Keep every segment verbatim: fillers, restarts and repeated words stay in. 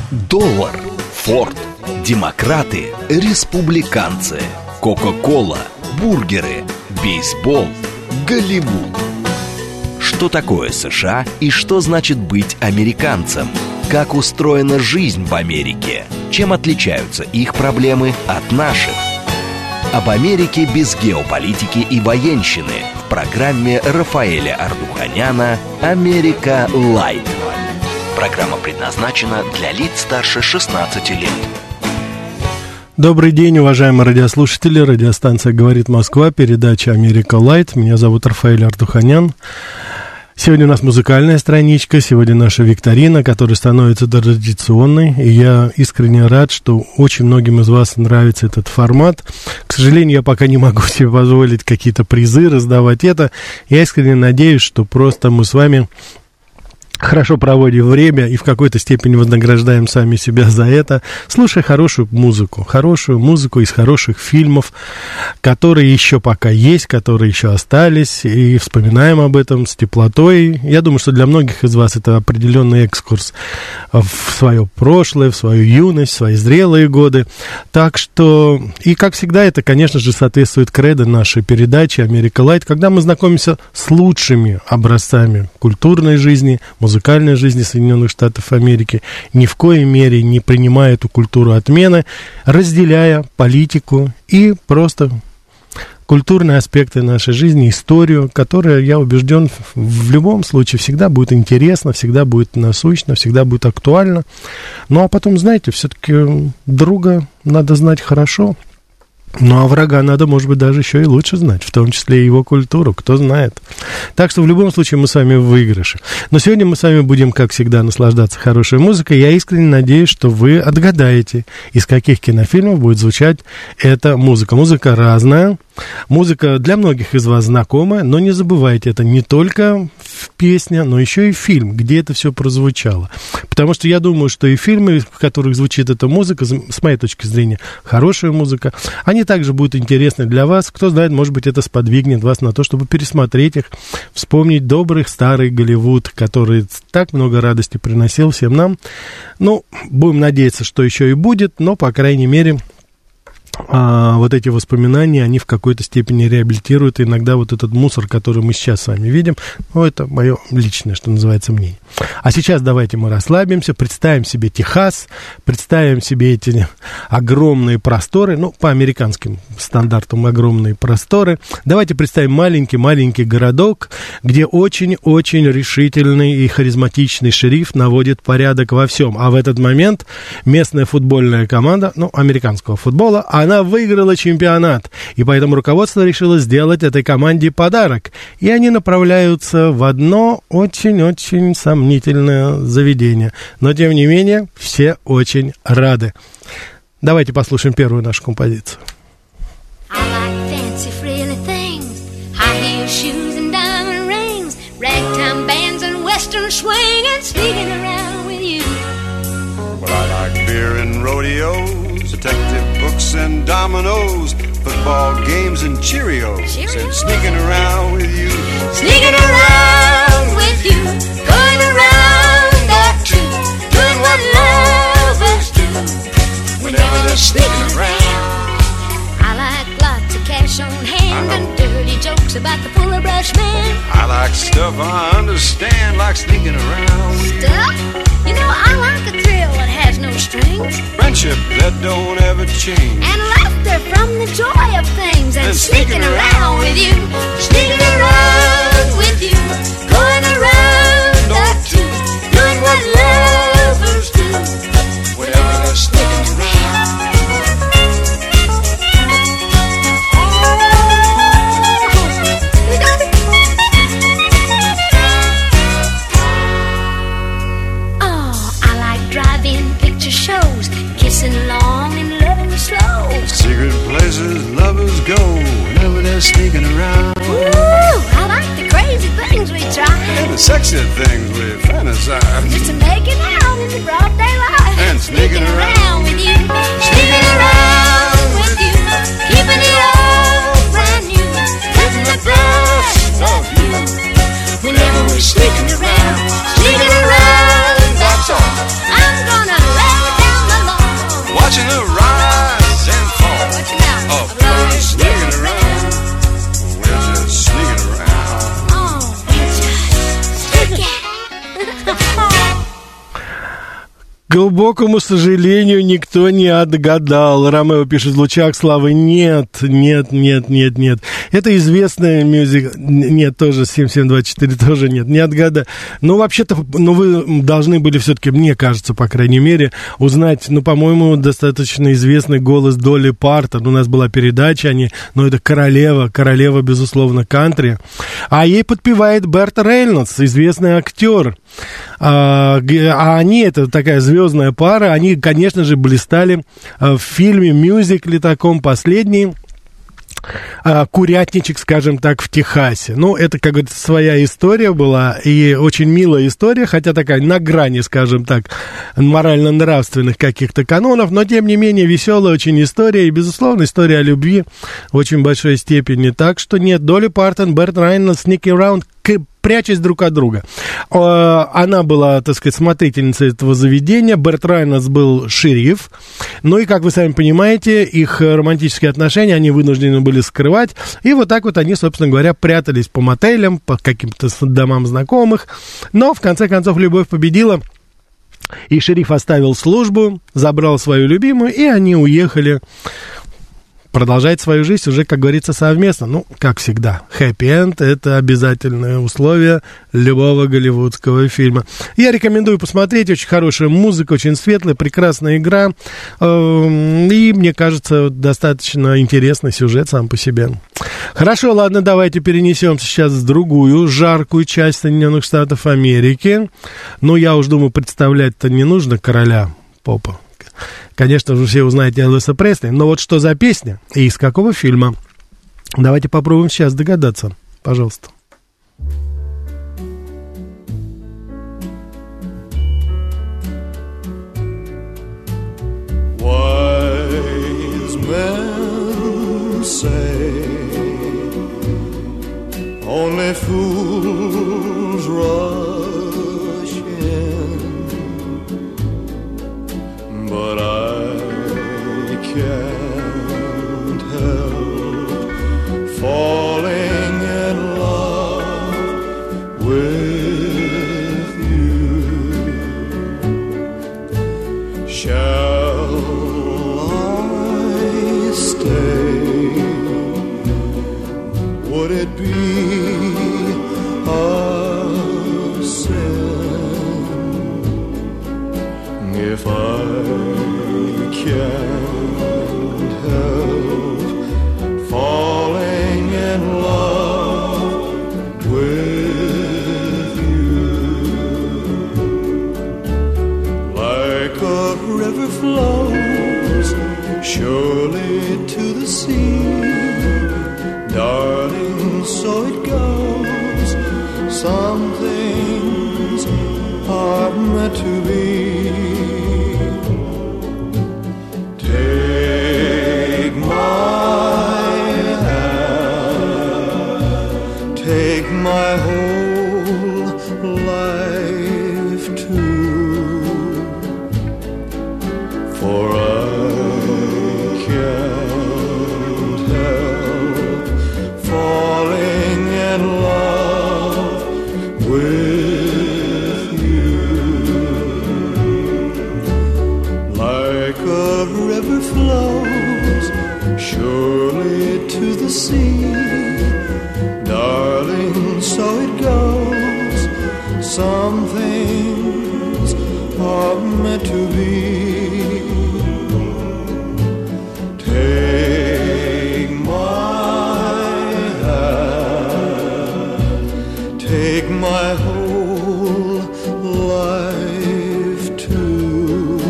Доллар, Форд, демократы, республиканцы, Кока-кола, бургеры, бейсбол, Голливуд. Что такое США и что значит быть американцем? Как устроена жизнь в Америке? Чем отличаются их проблемы от наших? Об Америке без геополитики и военщины в программе Рафаэля Ардуханяна «Америка Лайт». Программа предназначена для лиц старше шестнадцати лет. Добрый день, уважаемые радиослушатели. Радиостанция «Говорит Москва», передача «Америка Лайт». Меня зовут Рафаэль Ардуханян. Сегодня у нас музыкальная страничка, сегодня наша викторина, которая становится традиционной. И я искренне рад, что очень многим из вас нравится этот формат. К сожалению, я пока не могу себе позволить какие-то призы раздавать это. Я искренне надеюсь, что просто мы с вами хорошо проводим время и в какой-то степени вознаграждаем сами себя за это, слушая хорошую музыку, хорошую музыку из хороших фильмов, которые еще пока есть, которые еще остались, и вспоминаем об этом с теплотой. Я думаю, что для многих из вас это определенный экскурс в свое прошлое, в свою юность, в свои зрелые годы. Так что, и как всегда, это, конечно же, соответствует кредо нашей передачи «Америка Лайт», когда мы знакомимся с лучшими образцами культурной жизни, музыкальной жизни Соединенных Штатов Америки, ни в коей мере не принимая эту культуру отмены, разделяя политику и просто культурные аспекты нашей жизни, историю, которая, я убежден, в любом случае всегда будет интересна, всегда будет насущна, всегда будет актуальна. Ну, а потом, знаете, все-таки друга надо знать хорошо. Ну, а врага надо, может быть, даже еще и лучше знать, в том числе и его культуру, кто знает. Так что в любом случае мы с вами в выигрыше. Но сегодня мы с вами будем, как всегда, наслаждаться хорошей музыкой. Я искренне надеюсь, что вы отгадаете, из каких кинофильмов будет звучать эта музыка. Музыка разная, музыка для многих из вас знакомая, но не забывайте, это не только песня, но еще и фильм, где это все прозвучало. Потому что я думаю, что и фильмы, в которых звучит эта музыка, с моей точки зрения, хорошая музыка, они также будут интересны для вас. Кто знает, может быть, это сподвигнет вас на то, чтобы пересмотреть их, вспомнить добрый старый Голливуд, который так много радости приносил всем нам. Ну, будем надеяться, что еще и будет, но, по крайней мере, А, вот эти воспоминания, они в какой-то степени реабилитируют иногда вот этот мусор, который мы сейчас с вами видим. Ну, это мое личное, что называется, мнение. А сейчас давайте мы расслабимся, представим себе Техас, представим себе эти огромные просторы, ну, по американским стандартам огромные просторы. Давайте представим маленький-маленький городок, где очень-очень решительный и харизматичный шериф наводит порядок во всем. А в этот момент местная футбольная команда, ну, американского футбола, она выиграла чемпионат, и поэтому руководство решило сделать этой команде подарок. И они направляются в одно очень-очень сомнительное заведение. Но, тем не менее, все очень рады. Давайте послушаем первую нашу композицию. Detective books and dominoes, football games and Cheerios, Cheerios. And sneaking around with you, sneaking around with you, going around the truth, doing what lovers do, whenever they're sneaking around. I like lots of cash on hand and dirty jokes about the fuller brush man. I like stuff I understand, like sneaking around with stuff? You know, I like a thrill that has no strings, friendship that don't ever change, and laughter from the joy of things, and, and sneaking around with you, sneaking around with you, going around the two, doing what lovers do, whenever they're sneaking around. Kissing long and loving slow. Secret places lovers go whenever they're sneaking around. Ooh, I like the crazy things we try, and the sexy things we fantasize, just to make it out in the broad daylight, and sneaking, sneaking around with you, sneaking around with you, keeping it all brand new, getting the best of you. Whenever we're sneaking around, sneaking around, that's all. I'm gonna let К глубокому сожалению, никто не отгадал. Ромео пишет в лучах славы. Нет, нет, нет, нет, нет. Это известная мюзик. Нет, тоже семь семь два четыре, тоже нет. Не отгадал. Ну, вообще-то, ну, вы должны были все-таки, мне кажется, по крайней мере, узнать, ну, по-моему, достаточно известный голос Долли Партон. У нас была передача, они, ну, это королева, королева, безусловно, кантри. А ей подпевает Берт Рейнольдс, известный актер. А, а они, это такая звездная пара, они, конечно же, блистали в фильме, мюзикле таком, последний «Курятничек», скажем так, в Техасе. Ну, это, как говорится, своя история была, и очень милая история, хотя такая на грани, скажем так, морально-нравственных каких-то канонов, но, тем не менее, веселая очень история, и, безусловно, история о любви в очень большой степени. Так что нет, Долли Партон, Берт Рейнольдс, Ники Раунд, прячась друг от друга. Она была, так сказать, смотрительницей этого заведения, Берт Рейнольдс был шериф. Ну и, как вы сами понимаете, их романтические отношения они вынуждены были скрывать. И вот так вот они, собственно говоря, прятались по мотелям, по каким-то домам знакомых. Но, в конце концов, любовь победила. И шериф оставил службу, забрал свою любимую, и они уехали продолжать свою жизнь уже, как говорится, совместно. Ну, как всегда, хэппи-энд — это обязательное условие любого голливудского фильма. Я рекомендую посмотреть. Очень хорошая музыка, очень светлая, прекрасная игра. И, мне кажется, достаточно интересный сюжет сам по себе. Хорошо, ладно, давайте перенесемся сейчас в другую жаркую часть Соединенных Штатов Америки. Ну, я уж думаю, представлять-то не нужно короля попа. Конечно же, все узнаете Элвиса Пресли. Но вот что за песня и из какого фильма? Давайте попробуем сейчас догадаться. Пожалуйста. Wise men say only fools rush in, but I can't help falling in love with you. Shall I stay? Would it be a sin if I can't help falling in love with you? Like a river flows surely to the sea, darling, so it goes. Some things are meant to be. Take my hand, take my whole life too, for I can't help falling in love with you. Like a river flows surely to the sea, darling, so it goes. Some things are meant to be. Take my hand, take my whole life too,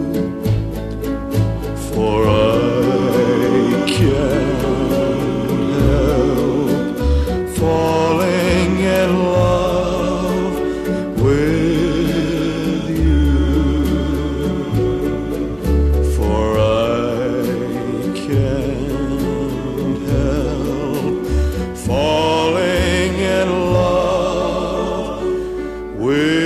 for I can't help falling in love with you, for I can't help falling in love with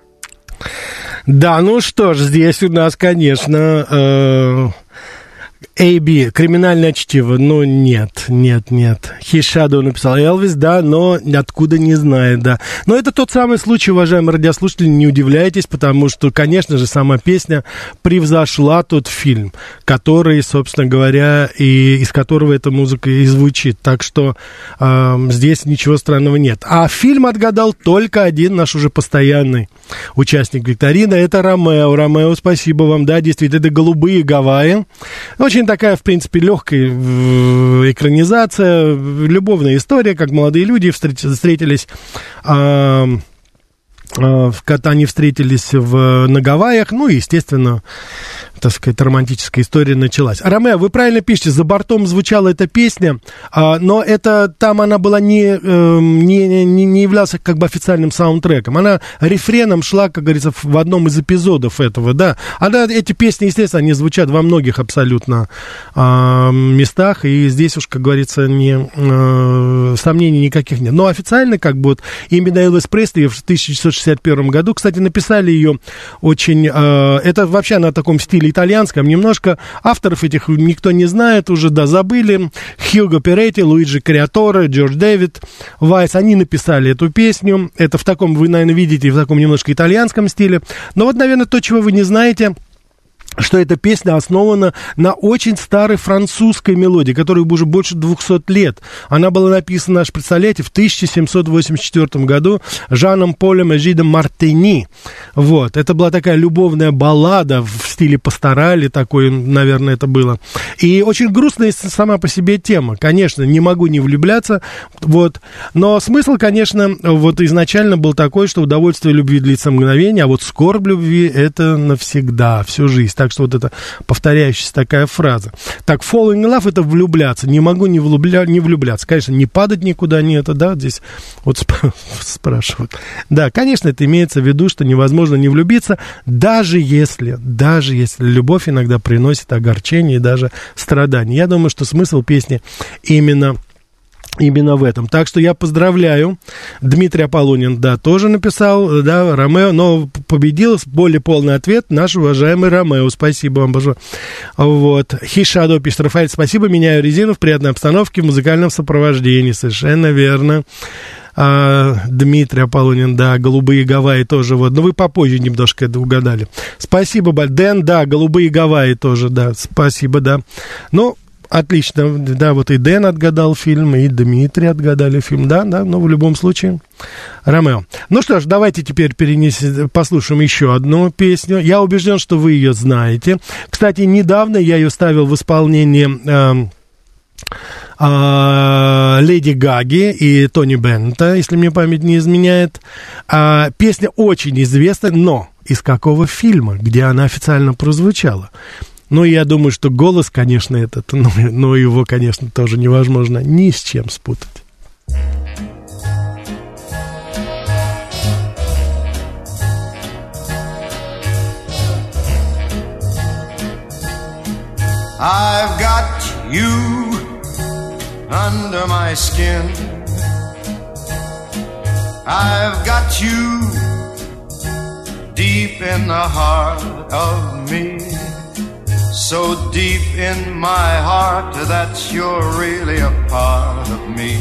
Да, ну что ж, здесь у нас, конечно, э, эй би, криминальное чтиво, ну нет, нет, нет. His Shadow написал Элвис, да, но откуда не знает, да. Но это тот самый случай, уважаемые радиослушатели, не удивляйтесь, потому что, конечно же, сама песня превзошла тот фильм, который, собственно говоря, и из которого эта музыка и звучит. Так что э, здесь ничего странного нет. А фильм отгадал только один наш уже постоянный участник викторины, это Ромео. Ромео, спасибо вам, да, действительно, это «Голубые Гавайи». Очень такая, в принципе, легкая экранизация, любовная история, как молодые люди встретились, э, э, они встретились в, на Гавайях, ну, и, естественно, так сказать, романтическая история началась. Ромео, вы правильно пишете, за бортом звучала эта песня, а, но это там она была не, э, не, не, не являлась как бы официальным саундтреком. Она рефреном шла, как говорится, в одном из эпизодов этого, да. Она, эти песни, естественно, они звучат во многих абсолютно э, местах, и здесь уж, как говорится, не, э, сомнений никаких нет. Но официально, как бы, вот, именно Элвис Пресли в тысяча девятьсот шестьдесят первом году, кстати, написали ее очень... Э, это вообще на таком стиле итальянском, немножко авторов этих никто не знает, уже, да, забыли. Хьюго Перетти, Луиджи Креаторе, Джордж Дэвид Вайс, они написали эту песню. Это в таком, вы, наверное, видите, в таком немножко итальянском стиле. Но вот, наверное, то, чего вы не знаете, что эта песня основана на очень старой французской мелодии, которой уже больше двухсот лет. Она была написана, аж представляете, в тысяча семьсот восемьдесят четвёртом году Жаном Полем Эжидом Мартини. Вот. Это была такая любовная баллада в стиле пасторали, такой, наверное, это было. И очень грустная сама по себе тема. Конечно, не могу не влюбляться, вот. Но смысл, конечно, вот изначально был такой, что удовольствие любви длится мгновение, а вот скорбь любви — это навсегда, всю жизнь. Так что вот это повторяющаяся такая фраза. Так, falling in love — это влюбляться. Не могу не, влюбля... не влюбляться. Конечно, не падать никуда, не это, да, здесь вот сп... спрашивают. Да, конечно, это имеется в виду, что невозможно не влюбиться, даже если, даже если любовь иногда приносит огорчение и даже страдания. Я думаю, что смысл песни именно... Именно в этом. Так что я поздравляю. Дмитрий Аполлонин, да, тоже написал, да, Ромео, но победил более полный ответ наш уважаемый Ромео. Спасибо вам большое. Вот. Хишадо пишет: Рафаэль, спасибо, меняю резину в приятной обстановке, в музыкальном сопровождении. Совершенно верно. А, Дмитрий Аполлонин, да, «Голубые Гавайи» тоже, вот, но вы попозже немножко это угадали. Спасибо, Дэн, да, «Голубые Гавайи» тоже, да, спасибо, да. Ну, отлично, да, вот и Дэн отгадал фильм, и Дмитрий отгадали фильм, да, да, но в любом случае, Ромео. Ну что ж, давайте теперь перенесем, послушаем еще одну песню. Я убежден, что вы ее знаете. Кстати, недавно я ее ставил в исполнении э, э, Леди Гаги и Тони Беннета, если мне память не изменяет. Э, песня очень известна, но из какого фильма, где она официально прозвучала? Ну, я думаю, что голос, конечно, этот, но, но его, конечно, тоже невозможно ни с чем спутать. I've got you under my skin. I've got you deep in the heart of me. So deep in my heart that you're really a part of me.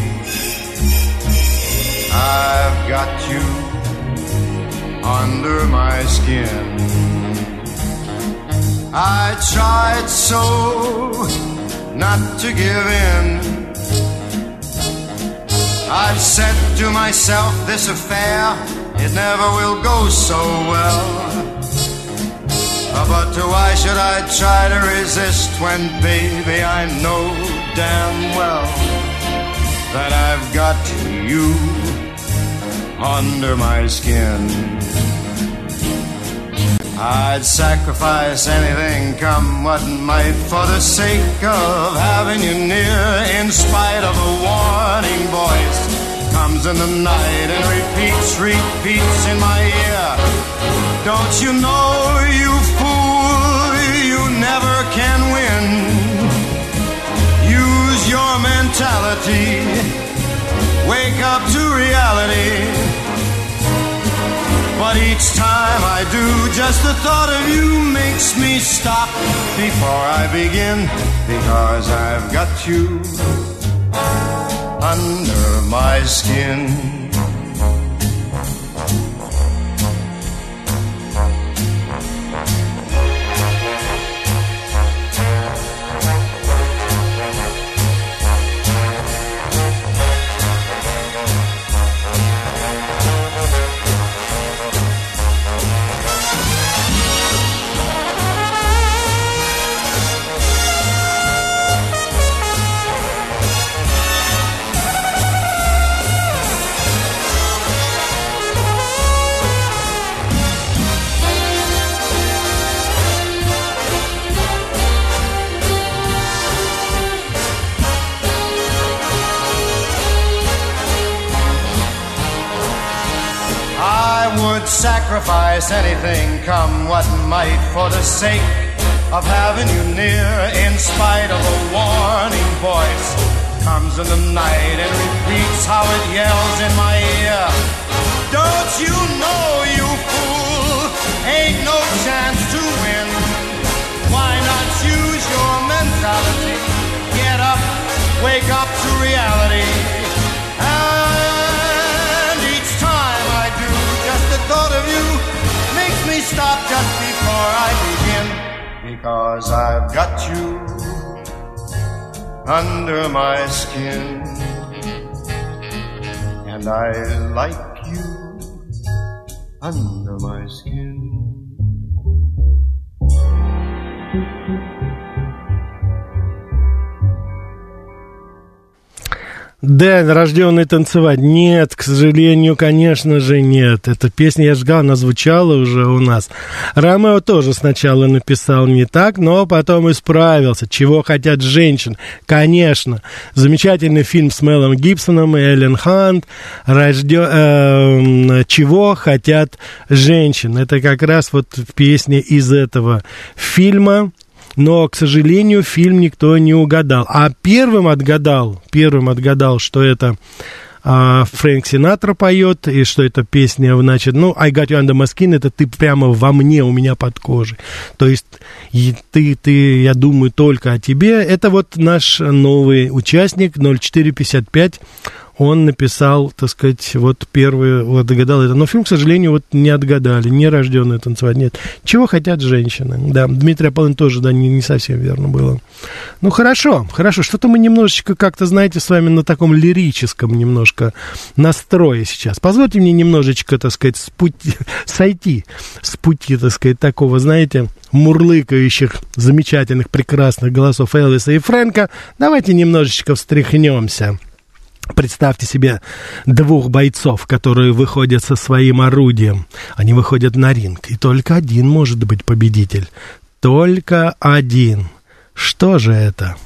I've got you under my skin. I tried so not to give in. I've said to myself, this affair, it never will go so well. But why should I try to resist when, baby, I know damn well that I've got you under my skin. I'd sacrifice anything, come what might, for the sake of having you near, in spite of a warning voice comes in the night and repeats, repeats in my ear. Don't you know, you fool, you never can win. Use your mentality, wake up to reality. But each time I do, just the thought of you makes me stop before I begin, because I've got you under my skin. Sacrifice anything, come what might, for the sake of having you near. In spite of a warning voice comes in the night and repeats how it yells in my ear. Don't you know, you fool, ain't no chance to win. Why not use your mentality? Get up, wake up to reality. And each time I do, just the thought of you makes me stop just before I begin, because I've got you under my skin, and I like you under my skin. Дэн, рожденный танцевать. Нет, к сожалению, конечно же, нет. Эта песня, я ждал, она звучала уже у нас. Ромео тоже сначала написал не так, но потом исправился. «Чего хотят женщины?» Конечно. Замечательный фильм с Мелом Гибсоном и Эллен Хант. Рожден... Э, «Чего хотят женщины?» Это как раз вот песня из этого фильма. Но, к сожалению, фильм никто не угадал. А первым отгадал, первым отгадал, что это а, Фрэнк Синатра поет, и что эта песня, значит, ну, I got you under my skin, это ты прямо во мне, у меня под кожей. То есть и ты, ты, я думаю только о тебе. Это вот наш новый участник, ноль четыре пятьдесят пять. Он написал, так сказать, вот первый, вот догадал это. Но фильм, к сожалению, вот не отгадали, не рожденные танцевать, нет. «Чего хотят женщины?» Да, Дмитрий Аполлин тоже, да, не, не совсем верно было. Ну, хорошо, хорошо, что-то мы немножечко как-то, знаете, с вами на таком лирическом немножко настрое сейчас. Позвольте мне немножечко, так сказать, с пути, сойти с пути, так сказать, такого, знаете, мурлыкающих, замечательных, прекрасных голосов Элвиса и Фрэнка. Давайте немножечко встряхнемся. Представьте себе двух бойцов, которые выходят со своим орудием. Они выходят на ринг, и только один может быть победитель. Только один. Что же это?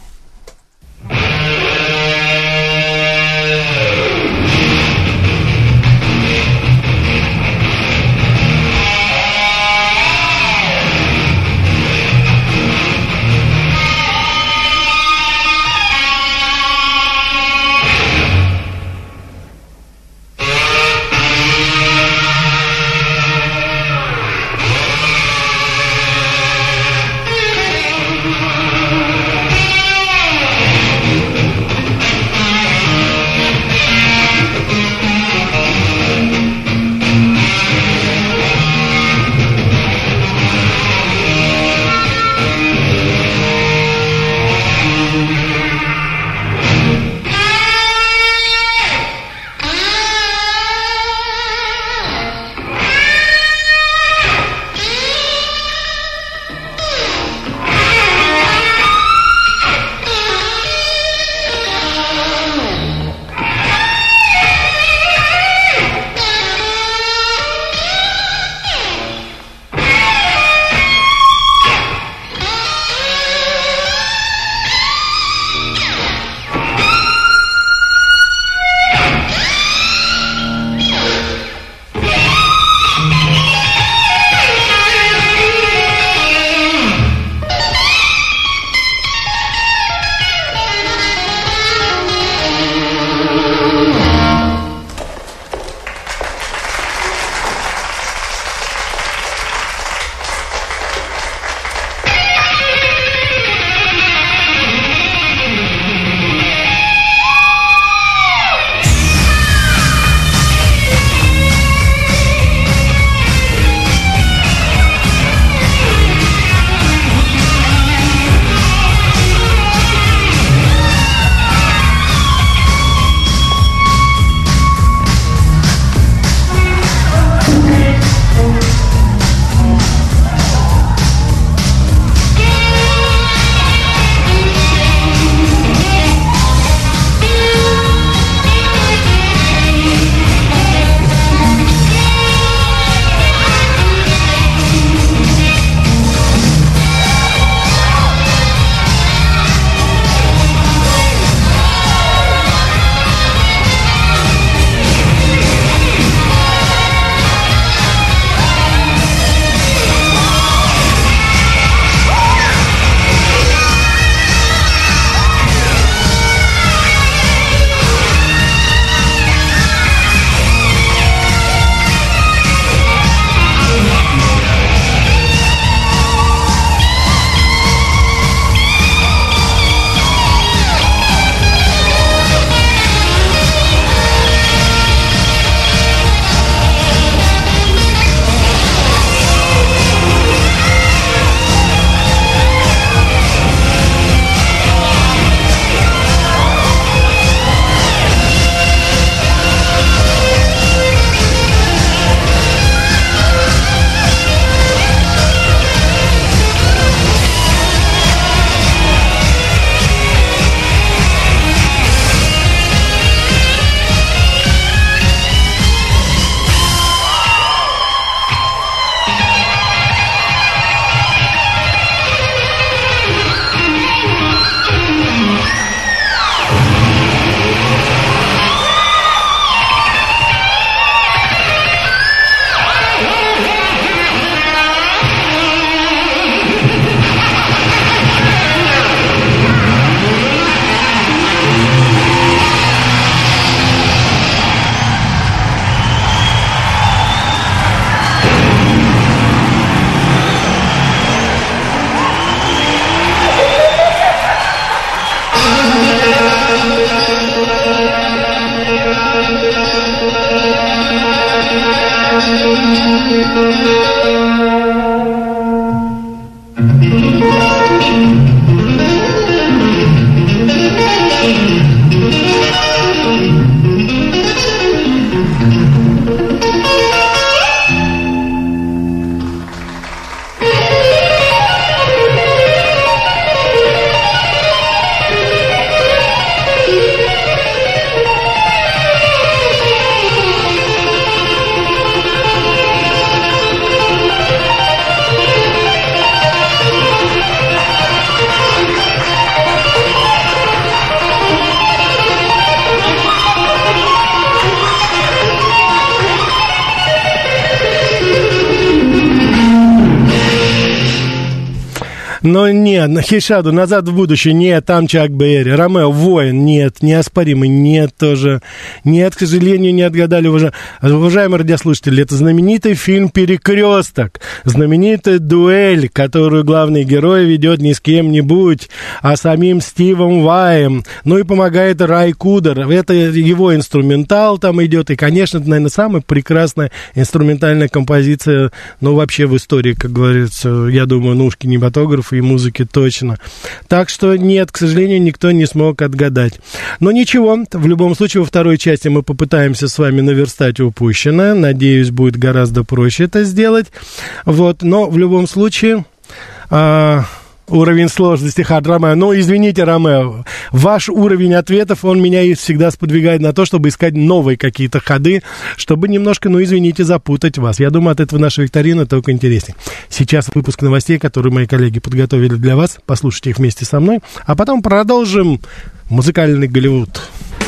Но нет, на Хейшаду, назад в будущее, нет, там Чак Берри, Ромео, воин, нет, неоспоримый, нет тоже, нет, к сожалению, не отгадали, уважаемые, уважаемые радиослушатели, это знаменитый фильм «Перекресток», знаменитая дуэль, которую главный герой ведет не с кем-нибудь, а самим Стивом Ваем, ну и помогает Рай Кудер, это его инструментал там идет, и, конечно, это, наверное, самая прекрасная инструментальная композиция, ну, вообще в истории, как говорится, я думаю, ну, уж кинематографа и музыки точно. Так что нет, к сожалению, никто не смог отгадать. Но ничего, в любом случае, во второй части мы попытаемся с вами наверстать упущенное. Надеюсь, будет гораздо проще это сделать. Вот, но в любом случае... А... Уровень сложности Хард Ромео. Ну, извините, Ромео, ваш уровень ответов, он меня и всегда сподвигает на то, чтобы искать новые какие-то ходы, чтобы немножко, ну, извините, запутать вас. Я думаю, от этого наша викторина только интереснее. Сейчас выпуск новостей, которые мои коллеги подготовили для вас. Послушайте их вместе со мной. А потом продолжим музыкальный Голливуд.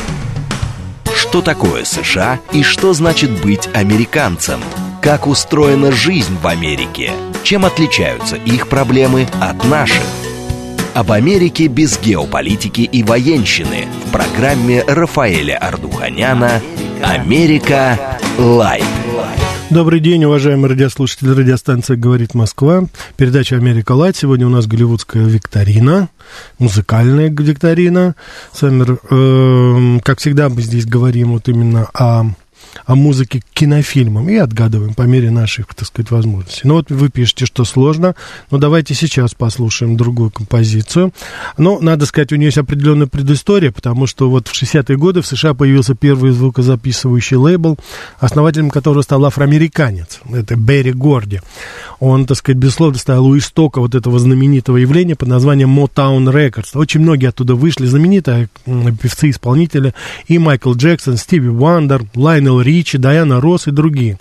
Что такое США и что значит быть американцем? Как устроена жизнь в Америке? Чем отличаются их проблемы от наших? Об Америке без геополитики и военщины в программе Рафаэля Ардуханяна «Америка Лайв». Добрый день, уважаемые радиослушатели. Радиостанция «Говорит Москва». Передача «Америка Лайт». Сегодня у нас голливудская викторина, музыкальная викторина. С вами, э, как всегда, мы здесь говорим вот именно о... о музыке к кинофильмам и отгадываем по мере наших, так сказать, возможностей. Ну вот вы пишете, что сложно, но давайте сейчас послушаем другую композицию. Но, надо сказать, у нее есть определенная предыстория, потому что вот в шестидесятые годы в США появился первый звукозаписывающий лейбл, основателем которого стал афроамериканец, это Берри Горди. Он, так сказать, безусловно, стоял у истока вот этого знаменитого явления под названием Motown Records. Очень многие оттуда вышли, знаменитые певцы-исполнители, и Майкл Джексон, Стиви Уандер, Лайнел Ричи, Дайана Росс и другие.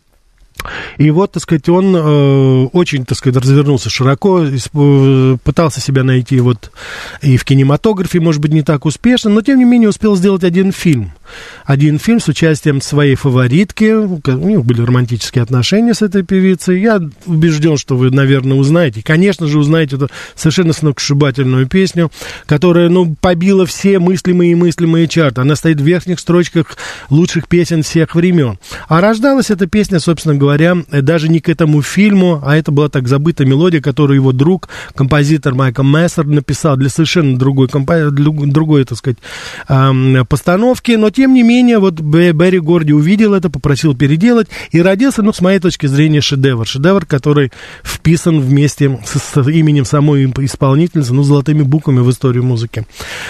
И вот, так сказать, он э, очень, так сказать, развернулся широко, э, пытался себя найти вот и в кинематографе, может быть, не так успешно, но, тем не менее, успел сделать один фильм. Один фильм с участием своей фаворитки, у них были романтические отношения с этой певицей. Я убежден, что вы, наверное, узнаете. Конечно же, узнаете эту совершенно сногсшибательную песню, которая, ну, побила все мыслимые и мыслимые чарты. Она стоит в верхних строчках лучших песен всех времен. А рождалась эта песня, собственно говоря, даже не к этому фильму, а это была так забытая мелодия, которую его друг, композитор Майкл Мессер, написал для совершенно другой, компо... другой, так сказать, постановки. Но, тем не менее, вот Берри Горди увидел это, попросил переделать, и родился, ну, с моей точки зрения, шедевр. Шедевр, который вписан вместе с, с именем самой исполнительницы, ну, золотыми буквами в историю музыки.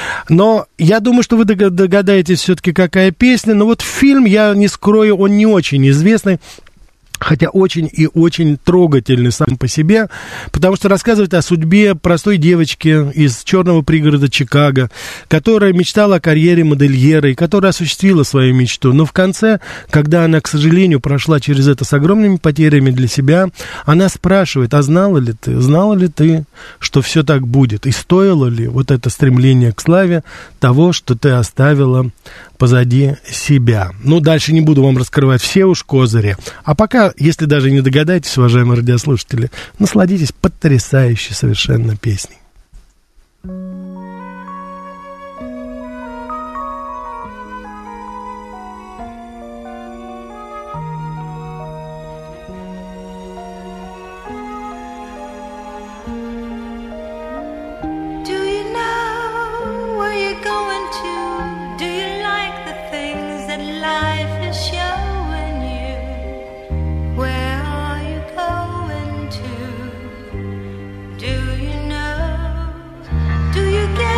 Но я думаю, что вы догадаетесь все-таки, какая песня. Но вот фильм, я не скрою, он не очень известный, хотя очень и очень трогательный сам по себе, потому что рассказывает о судьбе простой девочки из черного пригорода Чикаго, которая мечтала о карьере модельера и которая осуществила свою мечту. Но в конце, когда она, к сожалению, прошла через это с огромными потерями для себя, она спрашивает: а знала ли ты, знала ли ты, что все так будет? И стоило ли вот это стремление к славе того, что ты оставила позади себя? Ну, дальше не буду вам раскрывать все уж козыри. А пока, если даже не догадаетесь, уважаемые радиослушатели, насладитесь потрясающей совершенно песней. Do you get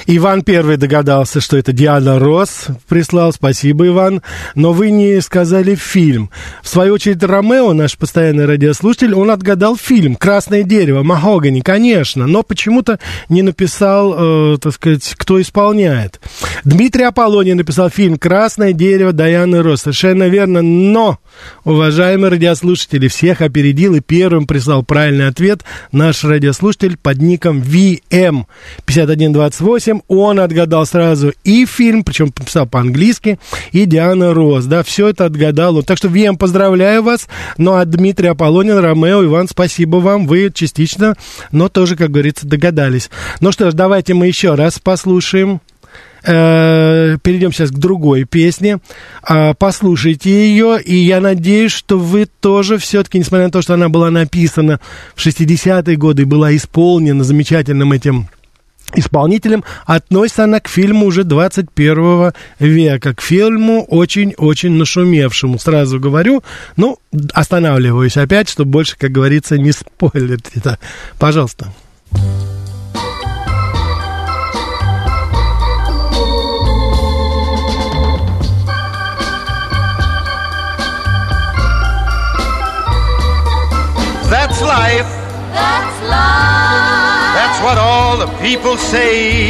Иван первый догадался, что это Диана Росс прислал. Спасибо, Иван. Но вы не сказали фильм. В свою очередь, Ромео, наш постоянный радиослушатель, он отгадал фильм «Красное дерево», «Махогани», конечно, но почему-то не написал, э, так сказать, кто исполняет. Дмитрий Аполлоний написал фильм «Красное дерево» Дианы Росс. Совершенно верно, но, уважаемые радиослушатели, всех опередил и первым прислал правильный ответ наш радиослушатель под ником ви эм пятьдесят один двадцать восемь. Он отгадал сразу и фильм, причем написал по-английски, и Диана Росс, да, все это отгадал. Так что, ви эм, поздравляю вас. Ну, а Дмитрий Аполлонин, Ромео, Иван, спасибо вам, вы частично, но тоже, как говорится, догадались. Ну что ж, давайте мы еще раз послушаем. Перейдем сейчас к другой песне. Послушайте ее, и я надеюсь, что вы тоже все-таки, несмотря на то, что она была написана в шестидесятые годы и была исполнена замечательным этим исполнителем, относится она к фильму уже двадцать первого века, к фильму очень-очень нашумевшему. Сразу говорю, ну, останавливаюсь опять, чтобы больше, как говорится, не спойлерить это. Пожалуйста. That's life. That's life. That's what all the people say.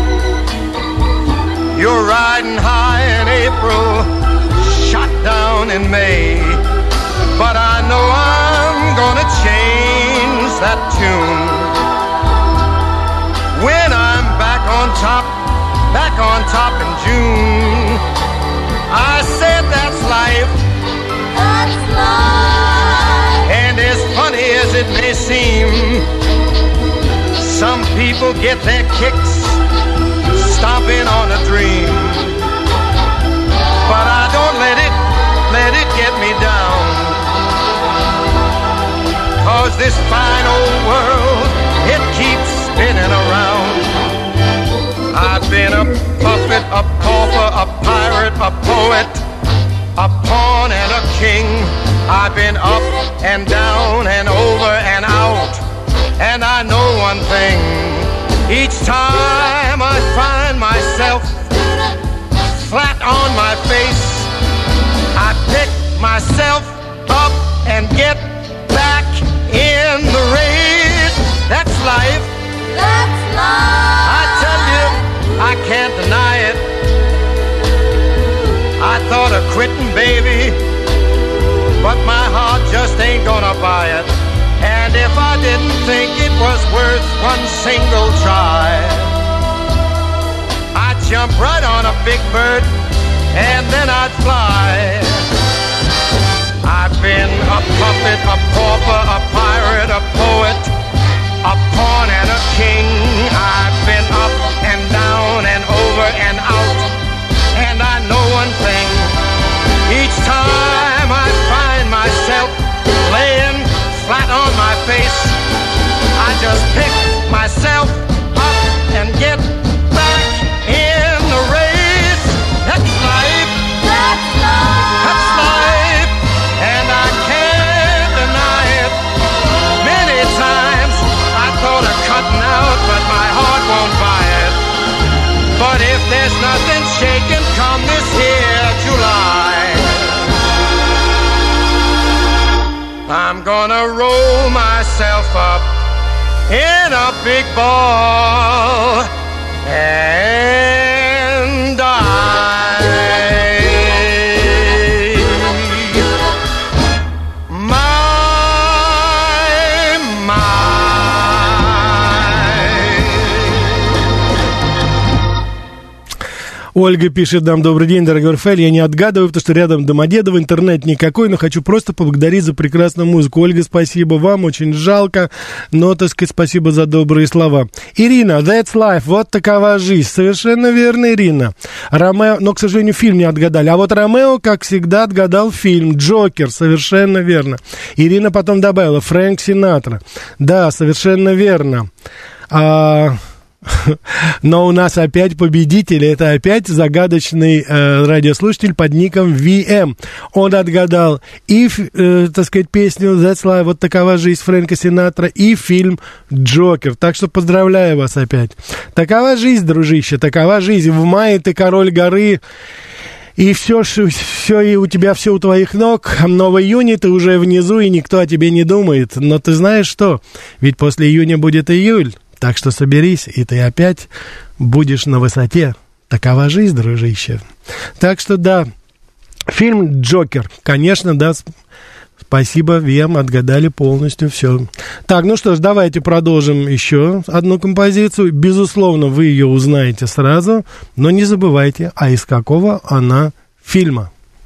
You're riding high in April, shot down in May. But I know I'm gonna change that tune. When I'm back on top, back on top in June. I said that's life. That's life. And as funny as it may seem, some people get their kicks stomping on a dream. But I don't let it, let it get me down. 'Cause this fine old world, it keeps spinning around. I've been a puppet, a pauper, a pirate, a poet, a pawn and a king. I've been up and down and over and out. And I know one thing, each time I find myself flat on my face, I pick myself up and get back in the race. That's life. That's life. I tell you, I can't deny it. I thought of quitting, baby, but my heart just ain't gonna buy it. And if I didn't think it was worth one single try, I'd jump right on a big bird and then I'd fly. I've been a puppet, a pauper, a pirate, a poet, a pawn and a king. I've been up and down and over and out. And I know one thing, each time I find myself laying flat on my face, I just pick myself up and get back in the race. That's life. That's life. That's life. And I can't deny it. Many times I thought of cutting out, but my heart won't buy it. But if there's nothing shaking come this here July, I'm gonna roll myself up in a big ball and die. My, my. Ольга пишет нам: добрый день, дорогой Рафаэль, я не отгадываю, потому что рядом Домодедово, интернет никакой, но хочу просто поблагодарить за прекрасную музыку. Ольга, спасибо вам, очень жалко, но, так сказать, спасибо за добрые слова. Ирина, that's life, вот такова жизнь, совершенно верно, Ирина. Ромео, но, к сожалению, фильм не отгадали, а вот Ромео, как всегда, отгадал фильм «Джокер», совершенно верно. Ирина потом добавила: Фрэнк Синатра, да, совершенно верно. А... Но у нас опять победитель, это опять загадочный э, радиослушатель под ником ви эм. Он отгадал и, э, так сказать, песню «That's Life», вот такова жизнь Фрэнка Синатра, и фильм «Джокер». Так что поздравляю вас опять. Такова жизнь, дружище, такова жизнь. В мае ты король горы, и все, все, и у тебя все у твоих ног, но в июне ты уже внизу, и никто о тебе не думает. Но ты знаешь что? Ведь после июня будет июль. Так что соберись, и ты опять будешь на высоте. Такова жизнь, дружище. Так что да, фильм «Джокер». Конечно, да, спасибо, Вем, отгадали полностью все. Так, ну что ж, давайте продолжим еще одну композицию. Безусловно, вы ее узнаете сразу, но не забывайте, а из какого она фильма.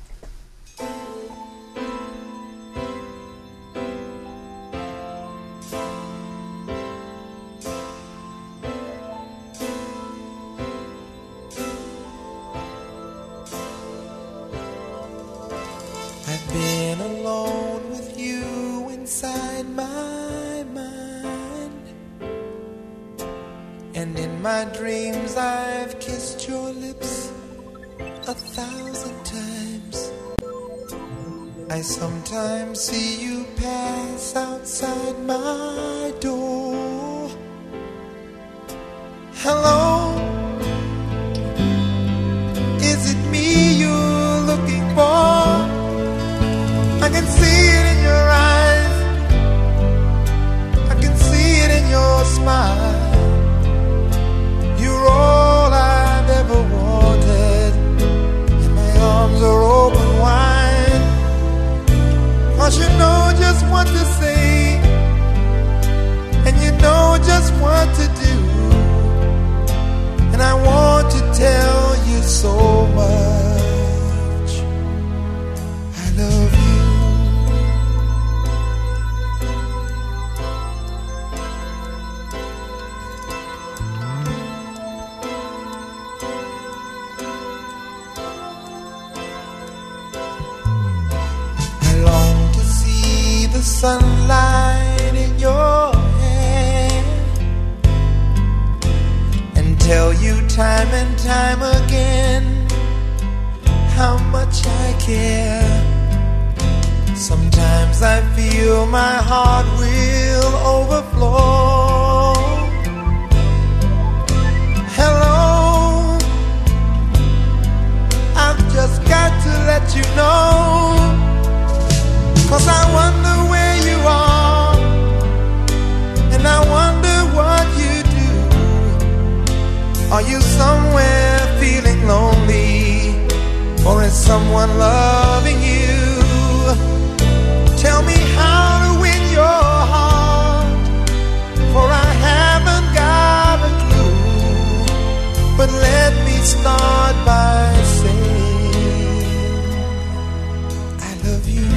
My dreams, I've kissed your lips a thousand times. I sometimes see you pass outside my door. Hello, is it me you're looking for? I can see it in your eyes, I can see it in your smile. You're all I've ever wanted, and my arms are open wide. 'Cause you know just what to say, and you know just what to do, and I want to tell you so much. I love you. Sunlight in your hair, and tell you time and time again how much I care. Sometimes I feel my heart will overflow. Hello, I've just got to let you know, 'cause I wonder where you are, and I wonder what you do. Are you somewhere feeling lonely, or is someone loving you? Tell me how to win your heart, for I haven't got a clue. But let me start by saying I love you.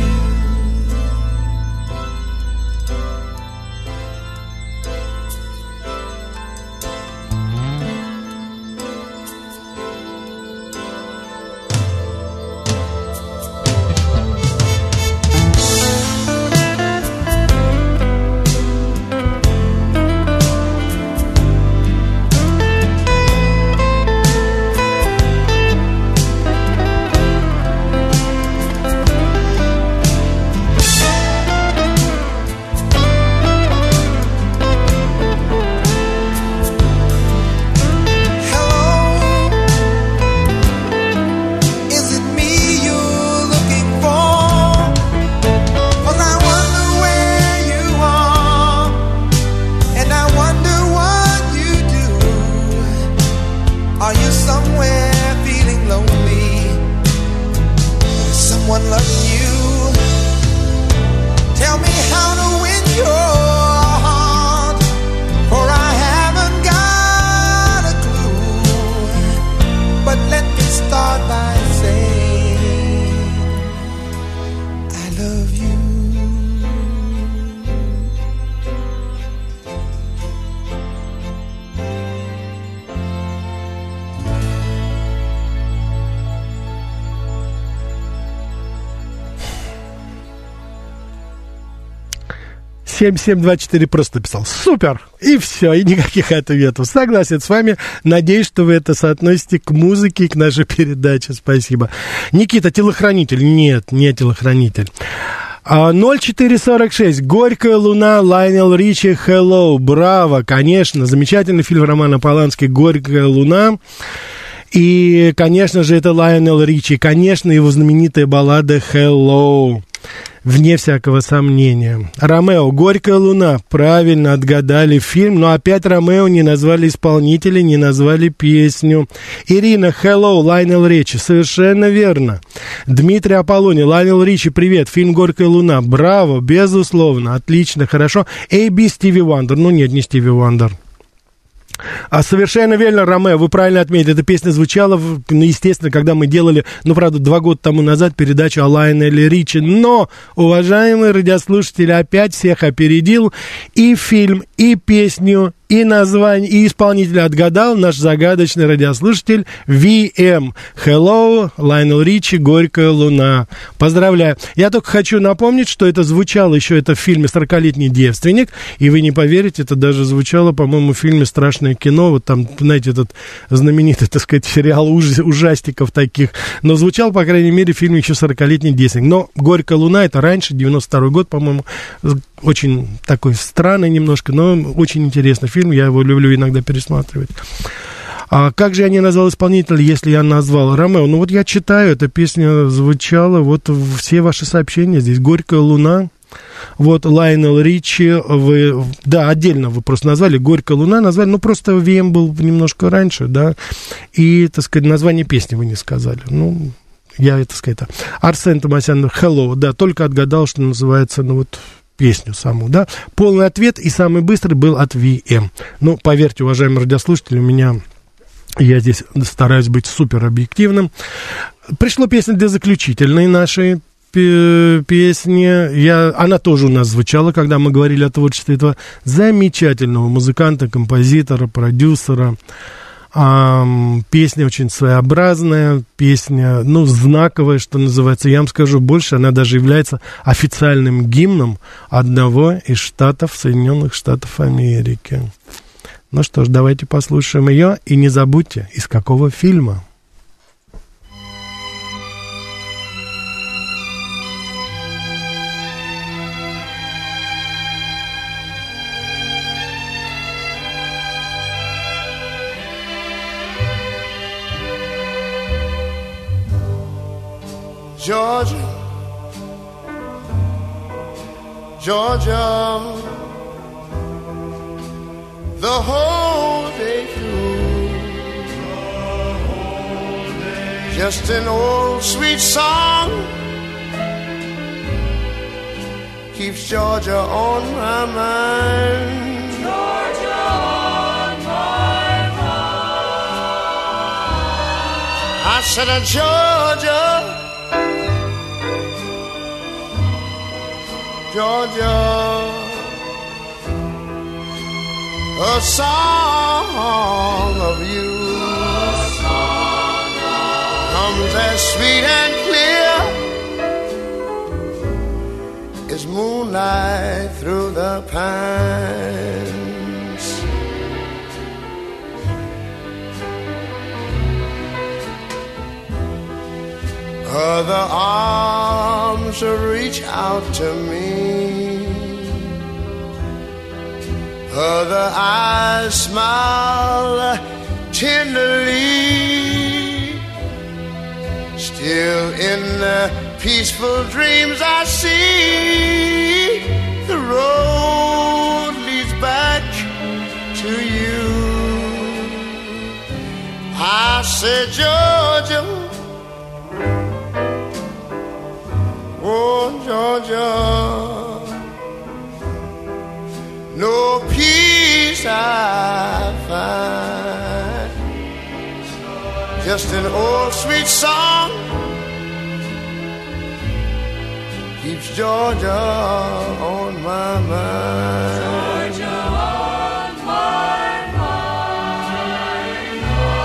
семь семь два четыре просто писал «Супер!» И все, и никаких ответов. Согласен с вами. Надеюсь, что вы это соотносите к музыке и к нашей передаче. Спасибо. Никита, телохранитель? Нет, не телохранитель. ноль четыре сорок шесть. «Горькая луна», Лайонел Ричи, «Hello». Браво, конечно. Замечательный фильм Романа Полански «Горькая луна». И, конечно же, это Лайонел Ричи. Конечно, его знаменитая баллада «Hello». Вне всякого сомнения. Ромео, «Горькая луна». Правильно отгадали фильм, но опять Ромео не назвали исполнителя, не назвали песню. Ирина, «Hello», Лайонел Ричи. Совершенно верно. Дмитрий Аполлоний, Лайонел Ричи, привет. Фильм «Горькая луна». Браво, безусловно. Отлично, хорошо. эй би, Стиви Вандер. Ну нет, не Стиви Вандер. А совершенно верно, Ромео, вы правильно отметили, эта песня звучала, ну, естественно, когда мы делали, ну, правда, два года тому назад передачу о Лайонеле Ричи, но, уважаемые радиослушатели, опять всех опередил и фильм, и песню, и название, и исполнителя отгадал наш загадочный радиослушатель ви эм. Hello, Лайонел Ричи, «Горькая луна». Поздравляю. Я только хочу напомнить, что это звучало еще это в фильме «Сорокалетний девственник», и вы не поверите, это даже звучало, по-моему, в фильме «Страшное кино», вот там, знаете, этот знаменитый, так сказать, сериал уж, ужастиков таких, но звучал, по крайней мере, в фильме еще «Сорокалетний девственник». Но «Горькая луна» это раньше, девяносто второй год, по-моему, очень такой странный немножко, но очень интересный фильм, я его люблю иногда пересматривать. А как же я не назвал исполнителя, если я назвал Ромео? Ну вот я читаю, эта песня звучала, вот все ваши сообщения здесь. «Горькая луна», вот Лайонел Ричи, вы, да, отдельно вы просто назвали, «Горькая луна» назвали, ну просто ви эм был немножко раньше, да, и, так сказать, название песни вы не сказали, ну... Я, это сказать, Арсен Томасян, «Hello», да, только отгадал, что называется, ну вот, песню саму, да. Полный ответ и самый быстрый был от ви эм. Ну, поверьте, уважаемые радиослушатели, у меня, я здесь стараюсь быть супер объективным. Пришла песня для заключительной нашей песни. Я, она тоже у нас звучала, когда мы говорили о творчестве этого замечательного музыканта, композитора, продюсера. А, песня очень своеобразная, песня, ну, знаковая, что называется. Я вам скажу больше, она даже является официальным гимном одного из штатов Соединенных Штатов Америки. Ну что ж, давайте послушаем ее, и не забудьте, из какого фильма. Georgia, Georgia, the whole day through, the whole day. Just an old sweet song keeps Georgia on my mind. Georgia on my mind. I said, uh, Georgia, Georgia, a song of you a song of comes as sweet and clear as moonlight through the pines. Other arms reach out to me, other eyes smile tenderly. Still in the peaceful dreams I see, the road leads back to you. I said, Georgia, oh, Georgia, no peace I find, just an old sweet song keeps Georgia on my mind. Georgia on my mind.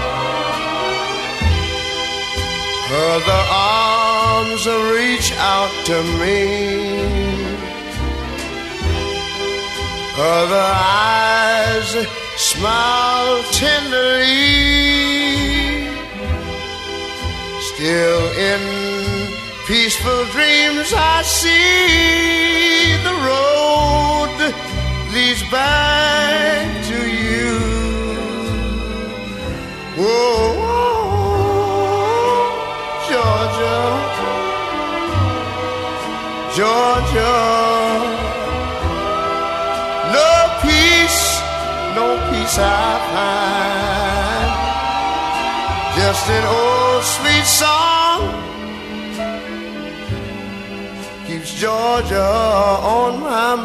Other arms reach out to me, Other eyes smile tenderly. Still in peaceful dreams I see the road leads back to you. Whoa, whoa, Georgia, Georgia. No peace, no peace I find. Just an old sweet song keeps Georgia on my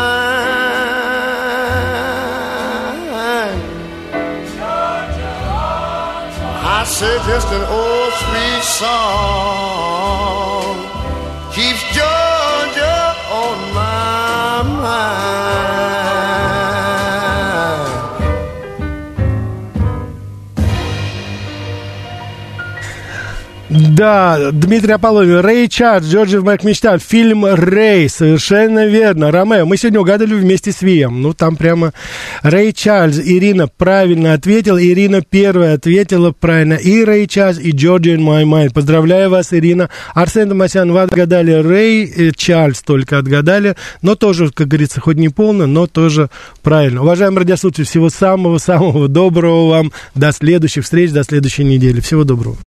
mind. Georgia on my I say just an old sweet song keeps Georgia on my mind. Да, Дмитрий Аполлонин, Рэй Чарльз, Джорджи в моих мечтах, фильм «Рэй», совершенно верно, Ромео, мы сегодня угадали вместе с Вием, ну там прямо Рэй Чарльз, Ирина правильно ответила, Ирина первая ответила правильно, и Рэй Чарльз, и Georgia in my mind, поздравляю вас, Ирина. Арсен Томасян, вы отгадали Рэй Чарльз, только отгадали, но тоже, как говорится, хоть не полно, но тоже правильно. Уважаемые радиослушатели, всего самого-самого доброго вам, до следующих встреч, до следующей недели, всего доброго.